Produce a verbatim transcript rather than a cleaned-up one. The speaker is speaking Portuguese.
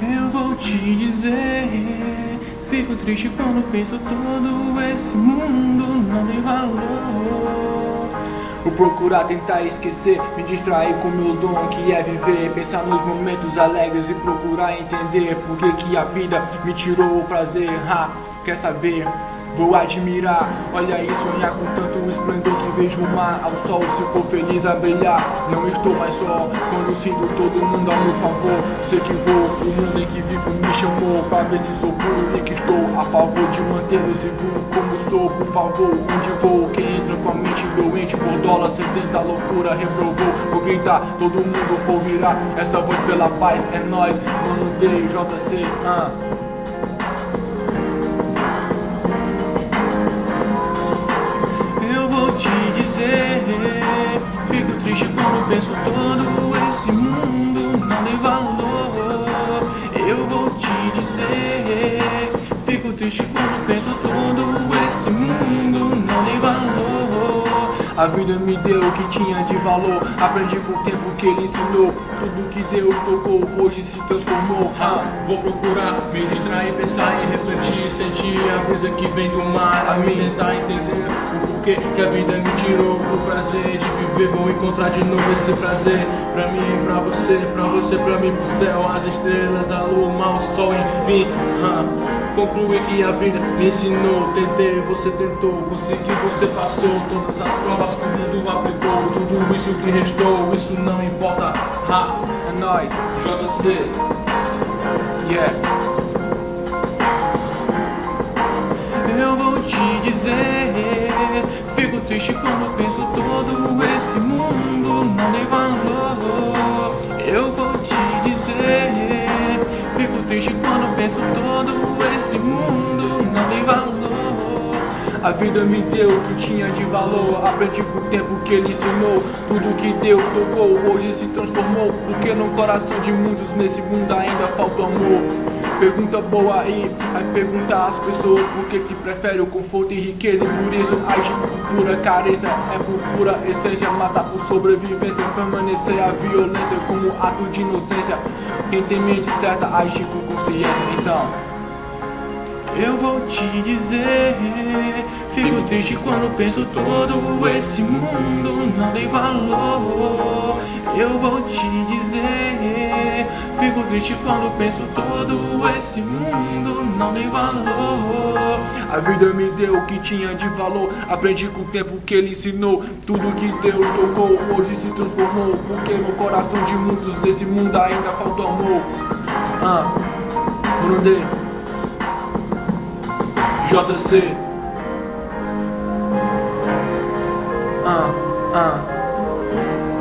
Eu vou te dizer, fico triste quando penso todo esse mundo não tem valor. O procurar tentar esquecer, me distrair com meu dom que é viver, pensar nos momentos alegres e procurar entender por que que a vida me tirou o prazer. Ha, quer saber? Vou admirar, olha e sonhar com tanto esplendor que vejo o mar ao sol, se for feliz a brilhar. Não estou mais só, quando sinto todo mundo ao meu favor. Sei que vou, o mundo em que vivo me chamou pra ver se sou puro e que estou a favor de manter-me seguro como sou. Por favor, onde vou? Quem entra com a mente doente por dólar sedenta, loucura reprovou. Vou gritar, todo mundo ouvirá essa voz pela paz, é nóis, mano D J C. ah. Fico triste quando penso todo esse mundo não tem valor. Eu vou te dizer, fico triste quando penso todo esse mundo não tem valor. A vida me deu o que tinha de valor, aprendi com o tempo que ele ensinou. Tudo que Deus tocou hoje se transformou. ah, Vou procurar me distrair, pensar e refletir, sentir a brisa que vem do mar, a mim tentar entender o porquê que a vida me tirou o prazer de viver. Vou encontrar de novo esse prazer pra mim, pra você, pra você, pra mim, pro céu, as estrelas, a lua, o mar, o sol, enfim. ah, Concluí que a vida me ensinou, tentei, você tentou, consegui, você passou todas as provas que o mundo aplicou. Tudo isso que restou, isso não importa. Ha, é nóis, J C. yeah. Eu vou te dizer, fico triste quando penso todo esse mundo não tem valor. Eu vou te dizer, fico triste quando penso todo esse mundo não tem valor. A vida me deu o que tinha de valor, aprendi com o tempo que ele ensinou. Tudo que Deus tocou hoje se transformou, porque no coração de muitos nesse mundo ainda falta amor. Pergunta boa aí, aí pergunta às pessoas por que que prefere o conforto e riqueza. E por isso agir por pura carência, é por pura essência. Matar por sobrevivência, permanecer a violência como ato de inocência. Quem tem mente certa agir com consciência, então eu vou te dizer, fico triste quando penso todo esse mundo não tem valor. Eu vou te dizer, fico triste quando penso todo esse mundo não tem valor. A vida me deu o que tinha de valor, aprendi com o tempo que ele ensinou. Tudo que Deus tocou hoje se transformou, porque no coração de muitos nesse mundo ainda falta amor. Ah, Bruno D J C. Ah, ah.